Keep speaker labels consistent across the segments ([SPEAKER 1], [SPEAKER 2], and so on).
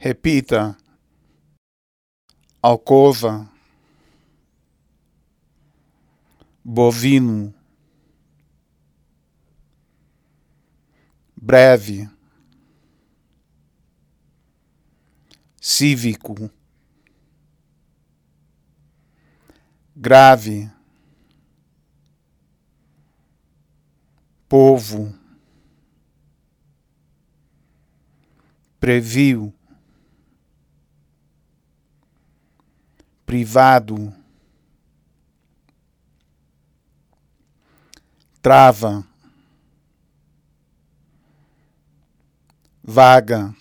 [SPEAKER 1] Repita: alcova, bovino, breve, cívico, grave, povo, previu, privado, trava, vaga,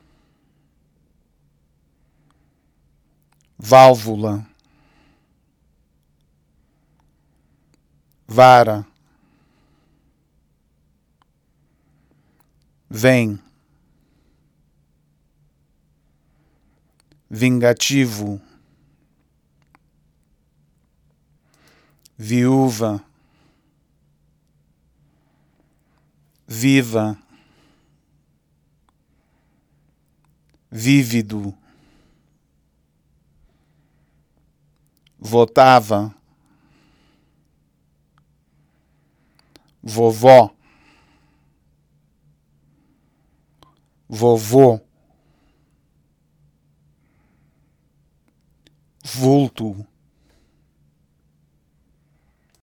[SPEAKER 1] válvula, vara, vem, vingativo, viúva, viva, vívido, votava, vovó, vovô, vulto,